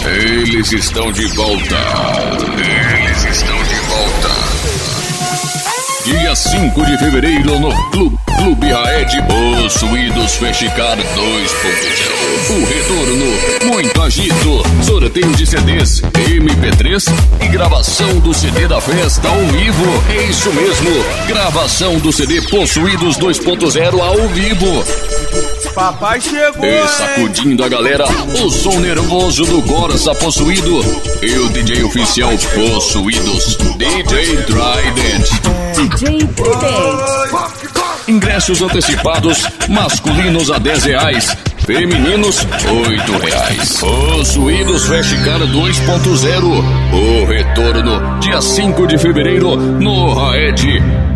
Eles estão de volta. Eles estão de volta. Dia 5 de fevereiro no Clube Raed, Possuídos Festicar 2.0. O retorno, muito agito, sorteio de CDs, MP3 e gravação do CD da festa ao vivo. É isso mesmo, gravação do CD Possuídos 2.0 ao vivo. Papai chegou, e sacudindo a galera, o som nervoso do Corsa Possuído e o DJ oficial Possuídos, DJ Trident. DJ Trident. Ingressos antecipados, masculinos a R$10, femininos R$8. Possuídos Festicar 2.0. O retorno, dia 5 de fevereiro, no Raed.